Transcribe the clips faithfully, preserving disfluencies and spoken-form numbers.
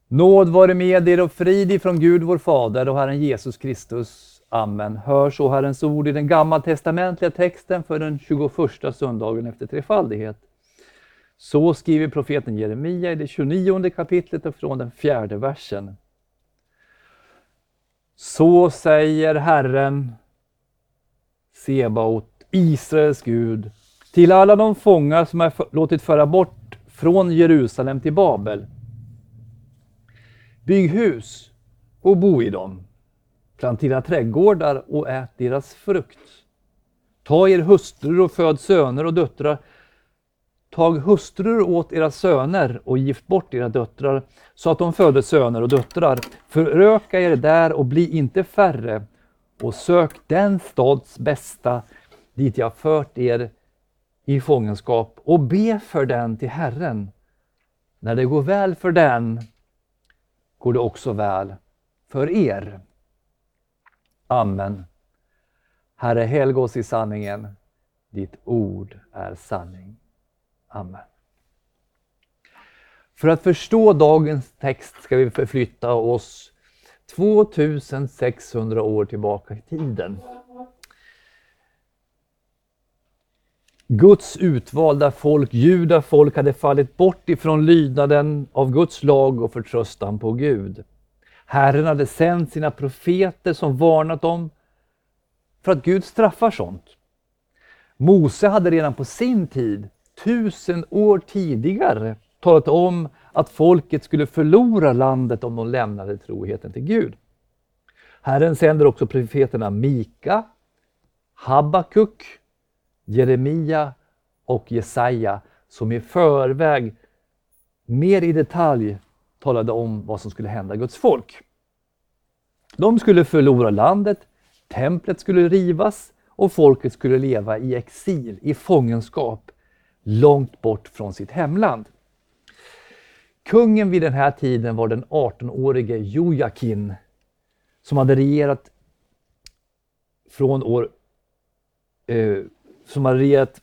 Nåd vare med er och frid ifrån Gud vår Fader och Herren Jesus Kristus. Amen. Hör så Herrens ord i den gammaltestamentliga texten för den tjugoförsta söndagen efter trefaldighet. Så skriver profeten Jeremia i det tjugonionde kapitlet och från den fjärde versen. Så säger Herren, Sebaot, Israels Gud, till alla de fångar som är låtit föra bort från Jerusalem till Babel. Bygg hus och bo i dem. Plantera trädgårdar och ät deras frukt. Ta er hustrur och föd söner och döttrar. Tag hustrur åt era söner och gift bort era döttrar så att de föder söner och döttrar. Föröka er där och bli inte färre och sök den stads bästa dit jag fört er i fångenskap och be för den till Herren. När det går väl för den går det också väl för er. Amen. Herre, helga oss i sanningen. Ditt ord är sanning. Amen. För att förstå dagens text ska vi förflytta oss tvåtusensexhundra år tillbaka i tiden. Guds utvalda folk, judafolk, hade fallit bort ifrån lydnaden av Guds lag och förtröstan på Gud. Herren hade sänt sina profeter som varnat dem för att Gud straffar sånt. Mose hade redan på sin tid, tusen år tidigare, talat om att folket skulle förlora landet om de lämnade troheten till Gud. Herren sänder också profeterna Mika, Habakuk, Jeremia och Jesaja som i förväg mer i detalj talade om vad som skulle hända Guds folk. De skulle förlora landet, templet skulle rivas och folket skulle leva i exil, i fångenskap, långt bort från sitt hemland. Kungen vid den här tiden var den artonårige Jojakin som hade regerat från år eh, som hade regerat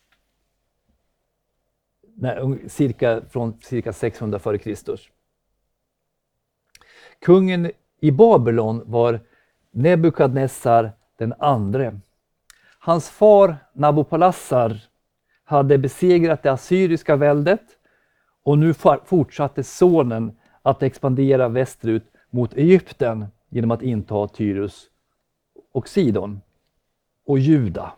nej, cirka, från cirka sexhundra före Kristus. Kungen i Babylon var Nebukadnessar den andre. Hans far Nabopolassar hade besegrat det assyriska väldet och nu fortsatte sonen att expandera västerut mot Egypten genom att inta Tyrus och Sidon och Juda.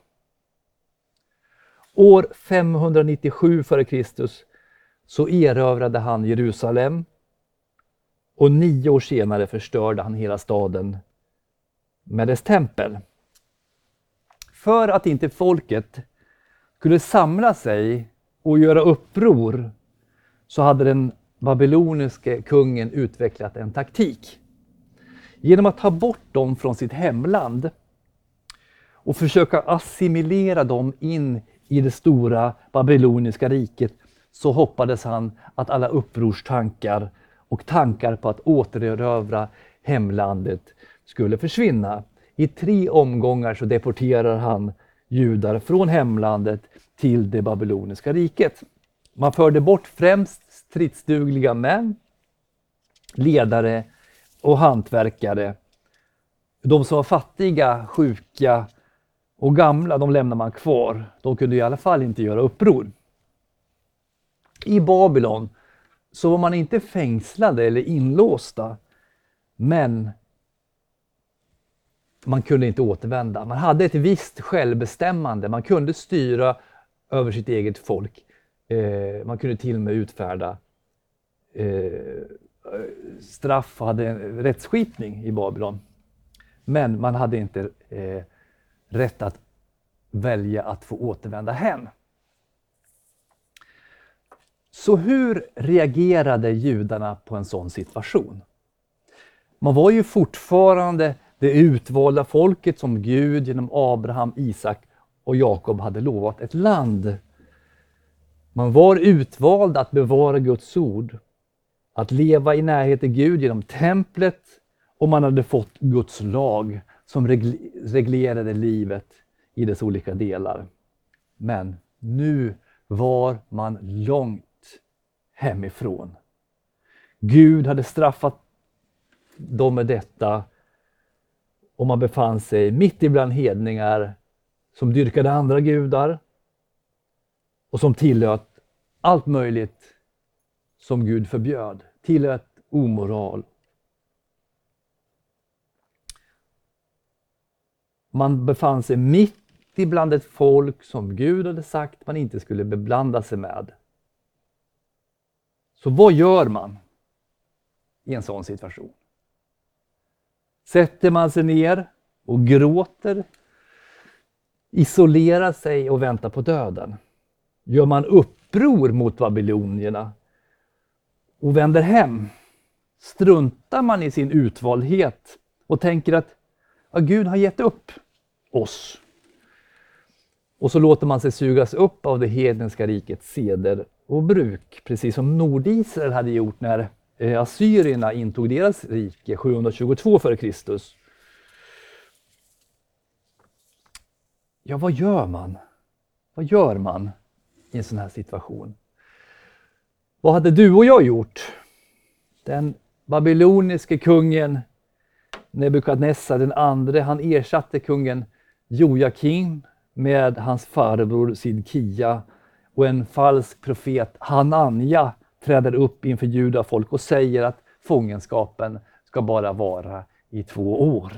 År femhundranittiosju före Kristus så erövrade han Jerusalem och nio år senare förstörde han hela staden med dess tempel. För att inte folket skulle samla sig och göra uppror så hade den babyloniske kungen utvecklat en taktik. Genom att ta bort dem från sitt hemland och försöka assimilera dem in i det stora babyloniska riket så hoppades han att alla upprorstankar och tankar på att återerövra hemlandet skulle försvinna. I tre omgångar så deporterar han judar från hemlandet till det babyloniska riket. Man förde bort främst stridsdugliga män, ledare och hantverkare. De som var fattiga, sjuka och gamla, de lämnar man kvar. De kunde i alla fall inte göra uppror. I Babylon så var man inte fängslade eller inlåsta, men man kunde inte återvända. Man hade ett visst självbestämmande. Man kunde styra över sitt eget folk. Eh, man kunde till och med utfärda eh, straff och hade en rättsskipning i Babylon. Men man hade inte eh, rätt att välja att få återvända hem. Så hur reagerade judarna på en sån situation? Man var ju fortfarande det utvalda folket som Gud genom Abraham, Isak och Jakob hade lovat ett land. Man var utvald att bevara Guds ord, att leva i närhet till Gud genom templet, och man hade fått Guds lag som reglerade livet i dess olika delar. Men nu var man långt hemifrån. Gud hade straffat dem med detta och man befann sig mitt ibland hedningar som dyrkade andra gudar och som tillät allt möjligt som Gud förbjöd. Tillät omoral. Man befann sig mitt ibland ett folk som Gud hade sagt man inte skulle beblanda sig med. Så vad gör man i en sån situation? Sätter man sig ner och gråter, isolerar sig och väntar på döden? Gör man uppror mot babylonierna och vänder hem? Struntar man i sin utvaldhet och tänker att ja, Gud har gett upp oss? Och så låter man sig sugas upp av det hedniska rikets seder och bruk, precis som Nordisrael hade gjort när assyrierna intog deras rike sjuhundratjugotvå före Kristus. Ja, vad gör man? Vad gör man i en sån här situation? Vad hade du och jag gjort? Den babyloniske kungen Nebukadnessar den andre, han ersatte kungen Jojakim med hans farbror Sidkia, och en falsk profet Hananja träder upp inför judafolk och säger att fångenskapen ska bara vara i två år.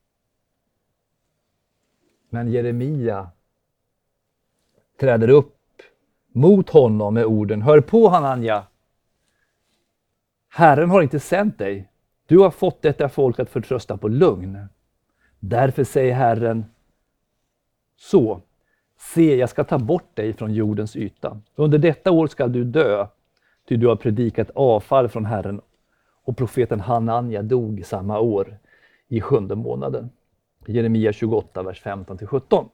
Men Jeremia träder upp mot honom med orden: hör på Hananja, Herren har inte sänt dig. Du har fått detta folk att förtrösta på lugn. Därför säger Herren så: se, jag ska ta bort dig från jordens yta. Under detta år ska du dö, ty du har predikat avfall från Herren. Och profeten Hananja dog samma år i sjunde månaden. Jeremia tjugoåtta, vers femton till sjutton.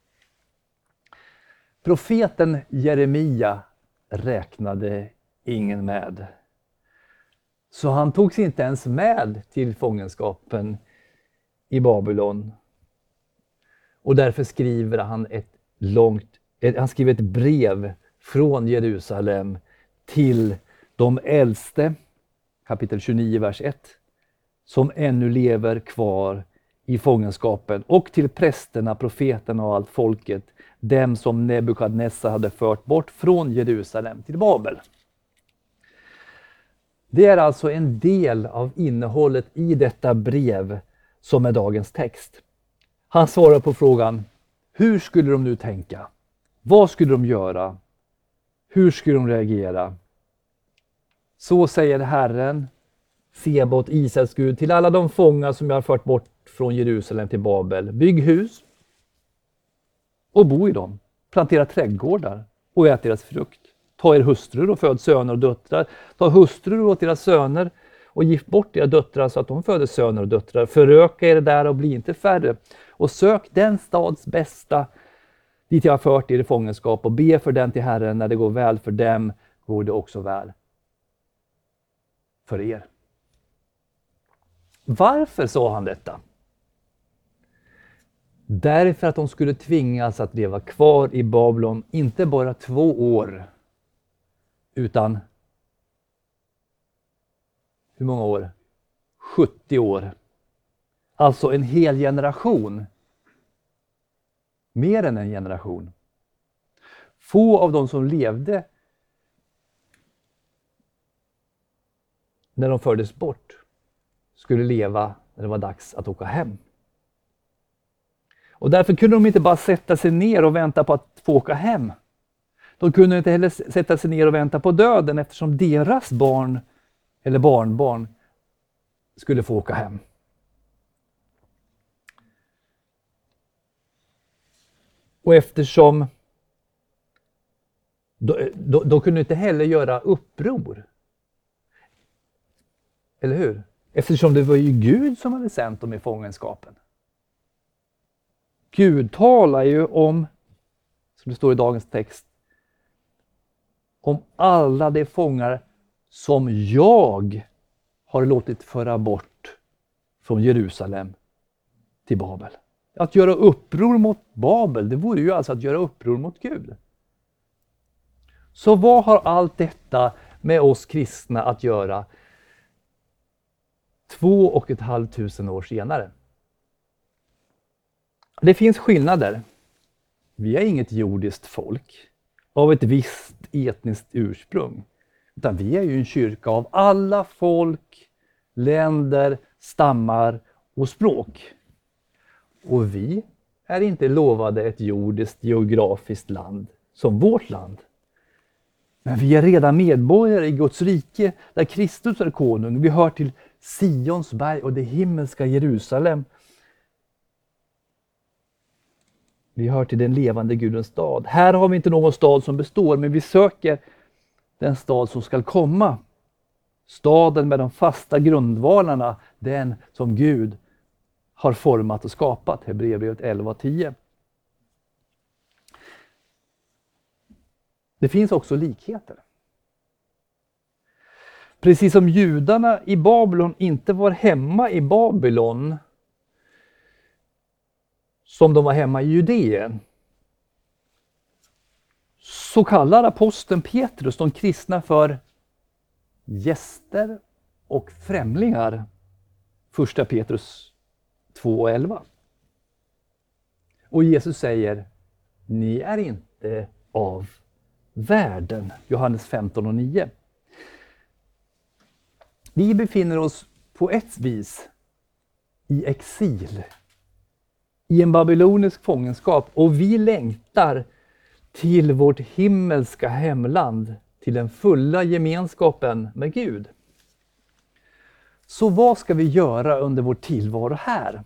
Profeten Jeremia räknade ingen med. Så han togs inte ens med till fångenskapen i Babylon. Och därför skriver han ett långt, han skriver ett brev från Jerusalem till de äldste, kapitel tjugonio, vers ett, som ännu lever kvar i fångenskapen, och till prästerna, profeterna och allt folket, dem som Nebukadnessar hade fört bort från Jerusalem till Babel. Det är alltså en del av innehållet i detta brev som är dagens text. Han svarar på frågan: hur skulle de nu tänka? Vad skulle de göra? Hur skulle de reagera? Så säger Herren, Sebot, Israels Gud, till alla de fångar som jag har fört bort från Jerusalem till Babel: bygg hus och bo i dem. Plantera trädgårdar och ät deras frukt. Ta er hustrur och föd söner och döttrar. Ta hustrur åt deras söner och gift bort era döttrar så att de föder söner och döttrar. Föröka er där och bli inte färre. Och sök den stads bästa dit jag har fört er i fångenskap, och be för den till Herren. När det går väl för dem går det också väl för er. Varför sa han detta? Därför att de skulle tvingas att leva kvar i Babylon, inte bara två år, utan hur många år? sjuttio år. Alltså en hel generation. Mer än en generation. Få av de som levde när de fördes bort skulle leva när det var dags att åka hem. Och därför kunde de inte bara sätta sig ner och vänta på att få åka hem. De kunde inte heller sätta sig ner och vänta på döden, eftersom deras barn eller barnbarn skulle få åka hem. Och eftersom de, de, de kunde inte heller göra uppror. Eller hur? Eftersom det var ju Gud som hade sänt dem i fångenskapen. Gud talar ju om, som det står i dagens text, om alla de fångar som jag har låtit föra bort från Jerusalem till Babel. Att göra uppror mot Babel, det vore ju alltså att göra uppror mot Gud. Så vad har allt detta med oss kristna att göra? två och ett halvt tusen år senare. Det finns skillnader. Vi är inget jordiskt folk av ett visst etniskt ursprung. Utan vi är ju en kyrka av alla folk, länder, stammar och språk. Och vi är inte lovade ett jordiskt geografiskt land som vårt land. Men vi är redan medborgare i Guds rike där Kristus är konung. Vi hör till Sions berg och det himmelska Jerusalem. Vi hör till den levande Gudens stad. Här har vi inte någon stad som består, men vi söker den stad som ska komma. Staden med de fasta grundvalarna, den som Gud har format och skapat. Hebreerbrevet elva tio. Det finns också likheter. Precis som judarna i Babylon inte var hemma i Babylon som de var hemma i Judeen, så kallar aposteln Petrus de kristna för gäster och främlingar. Första Petrus två elva. Och Jesus säger, ni är inte av världen. Johannes femton nio. Vi befinner oss på ett vis i exil, i en babylonisk fångenskap, och vi längtar till vårt himmelska hemland, till den fulla gemenskapen med Gud. Så vad ska vi göra under vår tillvaro här?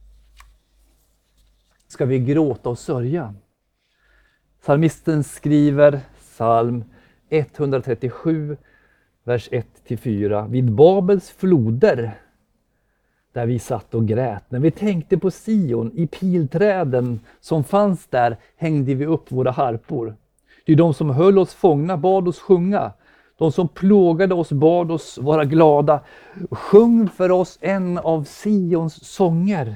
Ska vi gråta och sörja? Psalmisten skriver, psalm etthundratrettiosju, vers ett till fyra. Vid Babels floder, där vi satt och grät. När vi tänkte på Sion, i pilträden som fanns där, hängde vi upp våra harpor. Det är de som höll oss fångna bad oss sjunga. De som plågade oss bad oss vara glada. Sjung för oss en av Sions sånger.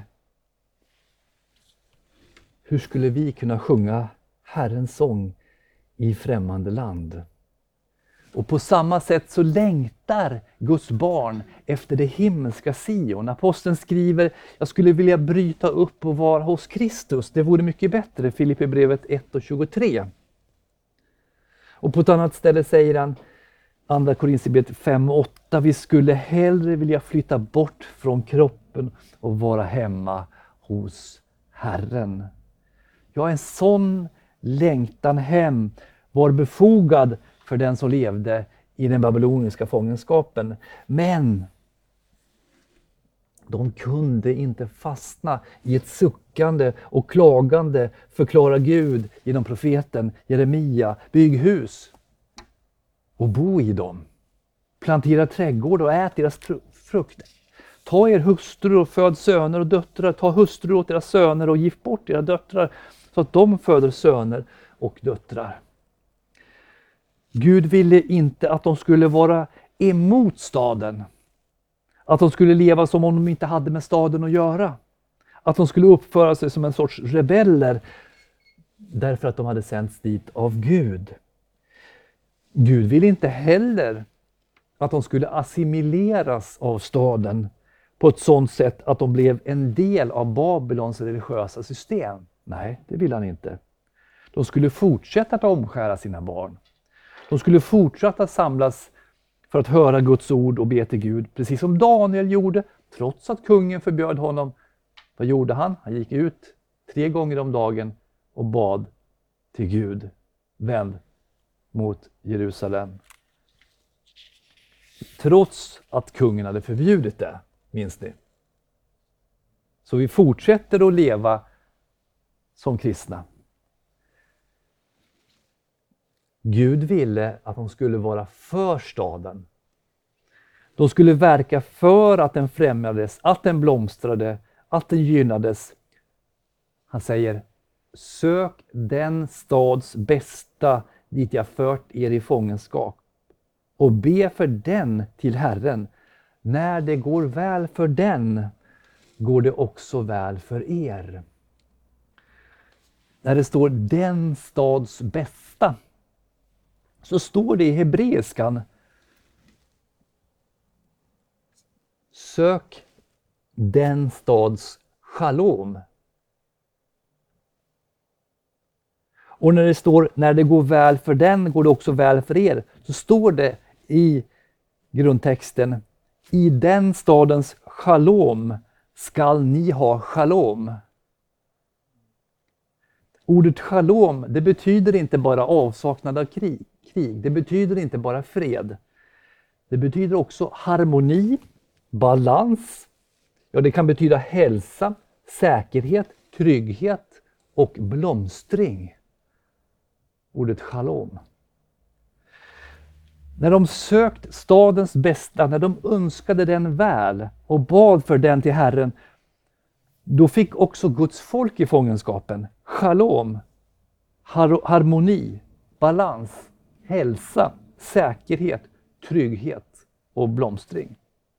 Hur skulle vi kunna sjunga Herrens sång i främmande land? Och på samma sätt så längtar Guds barn efter det himmelska Sion. Aposteln skriver, jag skulle vilja bryta upp och vara hos Kristus. Det vore mycket bättre. Filipperbrevet ett och tjugotre. Och på ett annat ställe säger han, andra Korinthierbrevet fem och åtta, vi skulle hellre vilja flytta bort från kroppen och vara hemma hos Herren. Ja, en sån längtan hem var befogad för den som levde i den babyloniska fångenskapen. Men de kunde inte fastna i ett suckande och klagande, förklara Gud genom profeten Jeremia. Bygg hus och bo i dem. Plantera trädgård och ät deras frukt. Ta er hustrur och föd söner och döttrar. Ta hustrur åt deras söner och gift bort era döttrar, så att de föder söner och döttrar. Gud ville inte att de skulle vara emot staden. Att de skulle leva som om de inte hade med staden att göra. Att de skulle uppföra sig som en sorts rebeller därför att de hade sänts dit av Gud. Gud ville inte heller att de skulle assimileras av staden på ett sådant sätt att de blev en del av Babylons religiösa system. Nej, det ville han inte. De skulle fortsätta att omskära sina barn. De skulle fortsätta samlas för att höra Guds ord och be till Gud, precis som Daniel gjorde, trots att kungen förbjöd honom. Vad gjorde han? Han gick ut tre gånger om dagen och bad till Gud, vänd mot Jerusalem. Trots att kungen hade förbjudit det, minns ni. Så vi fortsätter att leva som kristna. Gud ville att de skulle vara för staden. De skulle verka för att den främjades, att den blomstrade, att den gynnades. Han säger, sök den stads bästa dit jag fört er i fångenskap och be för den till Herren. När det går väl för den, går det också väl för er. När det står den stads bästa, så står det i hebreiskan, sök den stads shalom. Och när det står, när det går väl för den går det också väl för er, så står det i grundtexten, i den stadens shalom skall ni ha shalom. Ordet shalom, det betyder inte bara avsaknad av krig, krig. Det betyder inte bara fred. Det betyder också harmoni, balans. Ja, det kan betyda hälsa, säkerhet, trygghet och blomstring. Ordet shalom. När de sökt stadens bästa, när de önskade den väl och bad för den till Herren, då fick också Guds folk i fångenskapen shalom, har- harmoni, balans, hälsa, säkerhet, trygghet och blomstring.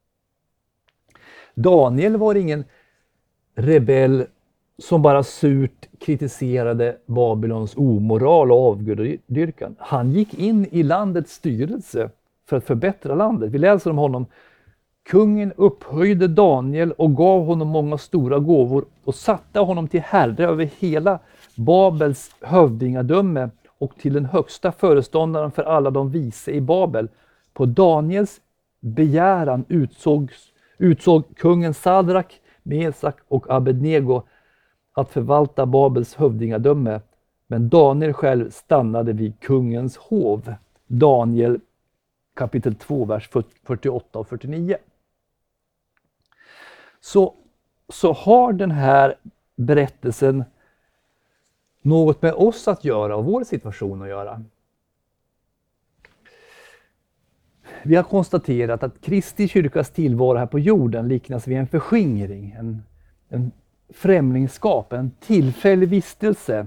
Daniel var ingen rebell som bara surt kritiserade Babylons omoral och avgudadyrkan. Han gick in i landets styrelse för att förbättra landet. Vi läser om honom. Kungen upphöjde Daniel och gav honom många stora gåvor och satte honom till herre över hela Babels hövdingadöme och till den högsta föreståndaren för alla de vise i Babel. På Daniels begäran utsågs, utsåg kungen Sadrak, Mesak och Abednego att förvalta Babels hövdingadöme, men Daniel själv stannade vid kungens hov. Daniel kapitel två, vers fyrtioåtta och fyrtionio. Så, så har den här berättelsen något med oss att göra och vår situation att göra. Vi har konstaterat att Kristi kyrkas tillvaro här på jorden liknas vid en förskingring, en, en främlingskap, en tillfällig vistelse.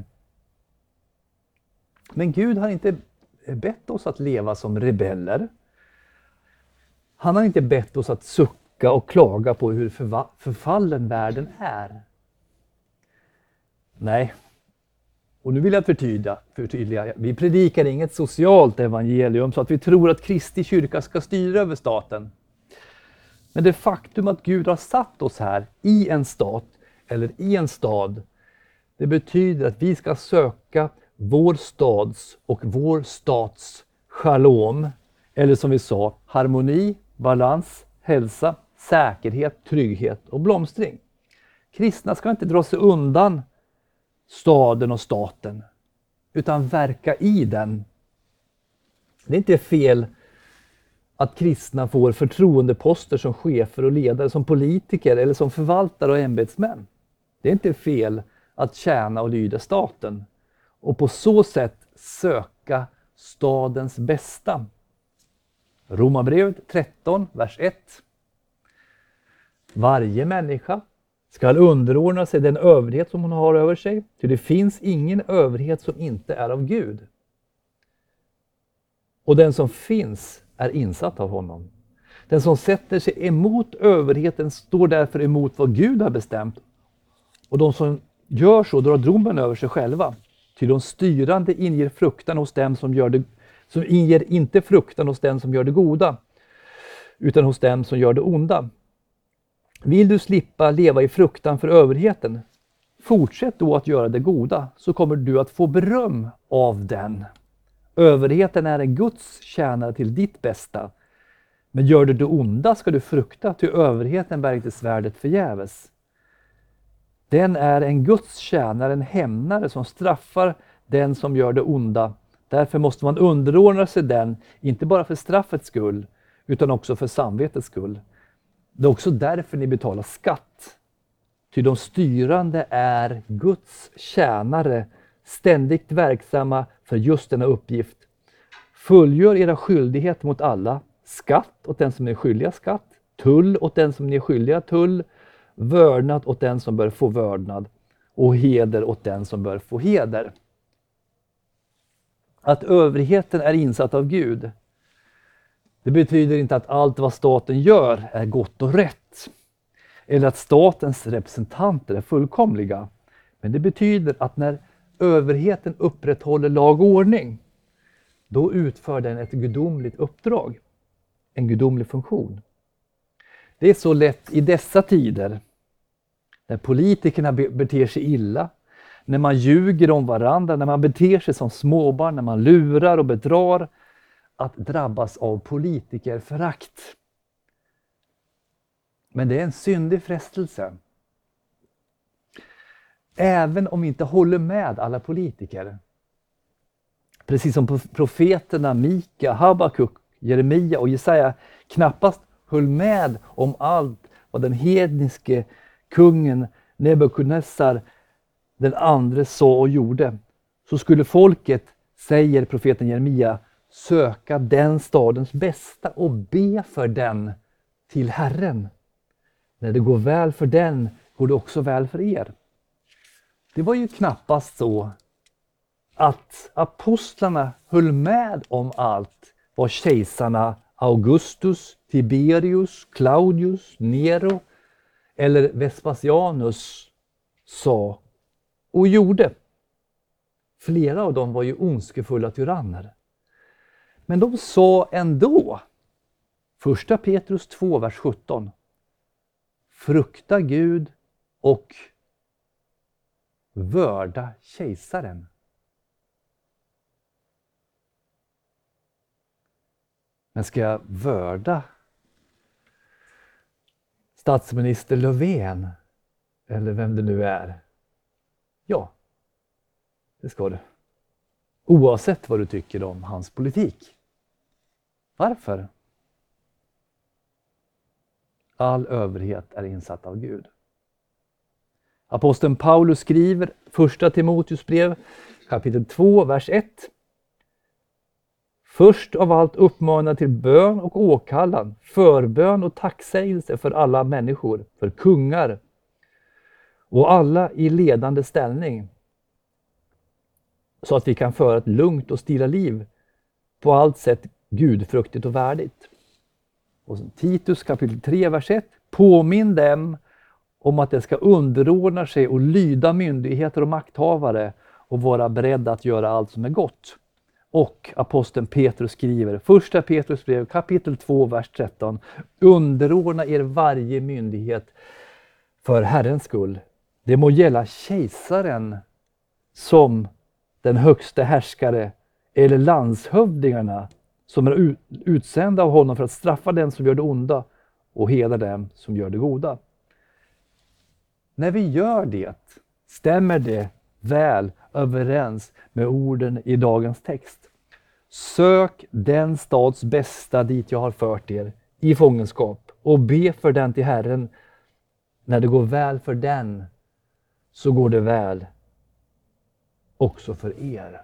Men Gud har inte bett oss att leva som rebeller. Han har inte bett oss att sucka och klaga på hur förva- förfallen världen är. Nej. Och nu vill jag förtydliga, förtydliga. Vi predikar inget socialt evangelium så att vi tror att Kristi kyrka ska styra över staten. Men det faktum att Gud har satt oss här i en stat eller i en stad, det betyder att vi ska söka vår stads och vår stats shalom, eller som vi sa, harmoni, balans, hälsa, säkerhet, trygghet och blomstring. Kristna ska inte dra sig undan staden och staten, utan verka i den. Det är inte fel att kristna får förtroendeposter som chefer och ledare, som politiker eller som förvaltare och ämbetsmän. Det är inte fel att tjäna och lyda staten och på så sätt söka stadens bästa. Romarbrevet tretton, vers ett. Varje människa ska underordna sig den överhet som hon har över sig, ty det finns ingen överhet som inte är av Gud. Och den som finns är insatt av honom. Den som sätter sig emot överheten står därför emot vad Gud har bestämt. Och de som gör så drar domen över sig själva. Ty de styrande inger fruktan hos dem som gör det, som inger inte fruktan hos den som gör det goda, utan hos dem som gör det onda. Vill du slippa leva i fruktan för överheten, fortsätt då att göra det goda, så kommer du att få beröm av den. Överheten är en Guds tjänare till ditt bästa. Men gör du det onda ska du frukta, ty överheten bär inte svärdet förgäves. Den är en Guds tjänare, en hämnare som straffar den som gör det onda. Därför måste man underordna sig den, inte bara för straffets skull, utan också för samvetets skull. Det är också därför ni betalar skatt. Ty de styrande är Guds tjänare, ständigt verksamma för just denna uppgift. Fullgör era skyldigheter mot alla, skatt åt den som är skyldiga skatt, tull åt den som är skyldiga tull, vördnad åt den som bör få vördnad och heder åt den som bör få heder. Att överheten är insatt av Gud, det betyder inte att allt vad staten gör är gott och rätt. Eller att statens representanter är fullkomliga. Men det betyder att när överheten upprätthåller lag och ordning, då utför den ett gudomligt uppdrag. En gudomlig funktion. Det är så lätt i dessa tider, när politikerna beter sig illa, när man ljuger om varandra, när man beter sig som småbarn, när man lurar och bedrar, att drabbas av politikerförakt. Men det är en syndig frestelse. Även om vi inte håller med alla politiker. Precis som profeterna Mika, Habakuk, Jeremia och Jesaja knappast höll med om allt vad den hedniske kungen Nebukadnessar den andra sa och gjorde, så skulle folket, säger profeten Jeremia, söka den stadens bästa och be för den till Herren. När det går väl för den, går det också väl för er. Det var ju knappast så att apostlarna höll med om allt vad kejsarna Augustus, Tiberius, Claudius, Nero eller Vespasianus sa och gjorde. Flera av dem var ju ondskefulla tyranner. Men de sa ändå, första Petrus två, vers sjutton, frukta Gud och vörda kejsaren. Men ska jag vörda statsminister Löfven, eller vem det nu är? Ja, det ska du. Oavsett vad du tycker om hans politik. Varför? All överhet är insatt av Gud. Aposteln Paulus skriver första Timoteus brev, kapitel två, vers ett. Först av allt uppmanar till bön och åkallan, förbön och tacksägelse för alla människor, för kungar och alla i ledande ställning, så att vi kan föra ett lugnt och stilla liv, på allt sätt gudfruktigt och värdigt. Och Titus kapitel tre, vers ett. Påminn dem om att de ska underordna sig och lyda myndigheter och makthavare och vara beredda att göra allt som är gott. Och aposteln Petrus skriver, första Petrus brev kapitel två, vers tretton. Underordna er varje myndighet för Herrens skull. Det må gälla kejsaren som den högsta härskare eller landshövdingarna som är utsända av honom för att straffa den som gör det onda och hedra dem som gör det goda. När vi gör det, stämmer det väl överens med orden i dagens text. Sök den stads bästa dit jag har fört er i fångenskap och be för den till Herren. När det går väl för den, så går det väl också för er.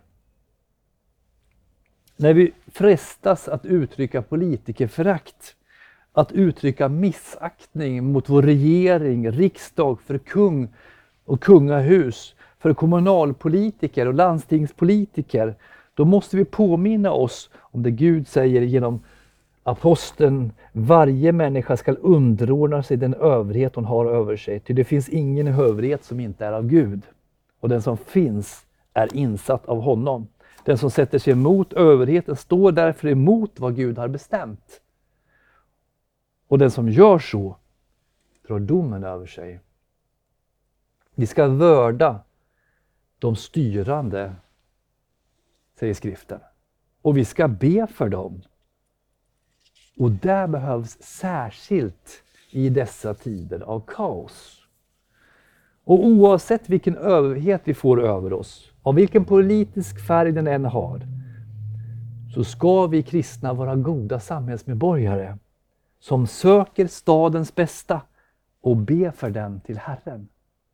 När vi frestas att uttrycka politikerförakt, att uttrycka missaktning mot vår regering, riksdag, för kung och kungahus, för kommunalpolitiker och landstingspolitiker, då måste vi påminna oss om det Gud säger genom aposteln: varje människa ska underordna sig den överhet hon har över sig, ty det finns ingen överhet som inte är av Gud, och den som finns är insatt av honom. Den som sätter sig emot överheten står därför emot vad Gud har bestämt. Och den som gör så drar domen över sig. Vi ska vörda de styrande, säger skriften. Och vi ska be för dem. Och det behövs särskilt i dessa tider av kaos. Och oavsett vilken överhet vi får över oss, av vilken politisk färg den än har, så ska vi kristna vara goda samhällsmedborgare som söker stadens bästa och be för den till Herren.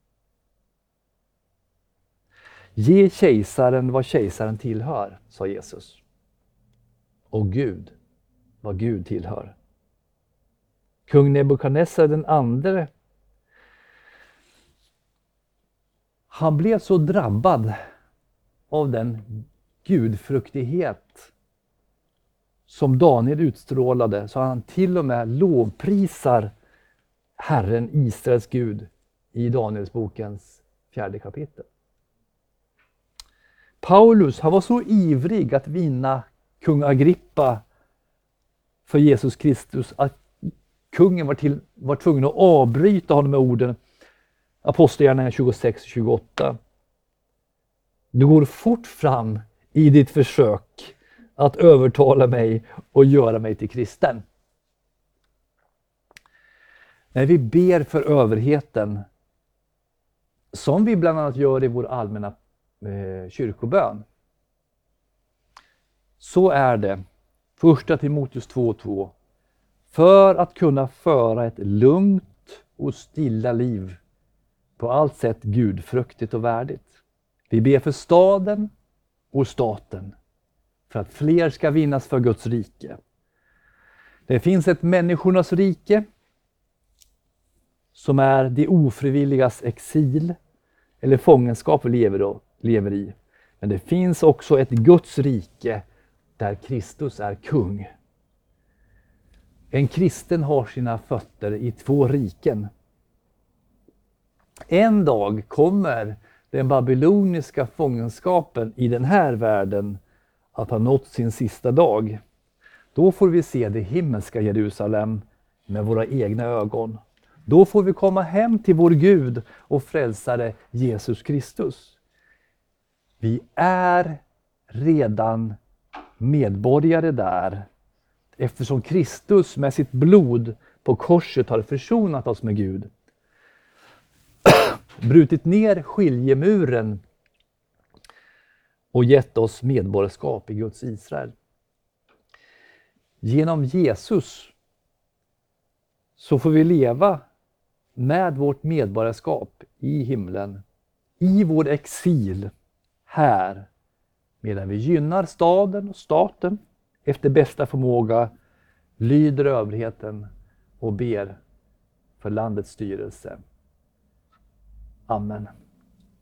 Ge kejsaren vad kejsaren tillhör, sa Jesus. Och Gud vad Gud tillhör. Kung Nebukadnessar den andre, han blev så drabbad av den gudfruktighet som Daniel utstrålade, så han till och med lovprisar Herren Israels Gud i Danielsbokens fjärde kapitel. Paulus, han var så ivrig att vinna kung Agrippa för Jesus Kristus att kungen var, till, var tvungen att avbryta honom med orden Apostlagärningarna tjugosex tjugoåtta. Du går fort fram i ditt försök att övertala mig och göra mig till kristen. När vi ber för överheten, som vi bland annat gör i vår allmänna eh, kyrkobön, så är det första Timoteus två två. För att kunna föra ett lugnt och stilla liv, på allt sätt gudfruktigt och värdigt. Vi ber för staden och staten, för att fler ska vinnas för Guds rike. Det finns ett människornas rike, som är de ofrivilligas exil eller fångenskap vi lever, lever i. Men det finns också ett Guds rike där Kristus är kung. En kristen har sina fötter i två riken. En dag kommer den babyloniska fångenskapen i den här världen att ha nått sin sista dag. Då får vi se det himmelska Jerusalem med våra egna ögon. Då får vi komma hem till vår Gud och frälsare Jesus Kristus. Vi är redan medborgare där, eftersom Kristus med sitt blod på korset har försonat oss med Gud. Brutit ner skiljemuren och gett oss medborgarskap i Guds Israel. Genom Jesus så får vi leva med vårt medborgarskap i himlen, i vår exil här, medan vi gynnar staden och staten efter bästa förmåga, lyder överheten och ber för landets styrelse. Amen.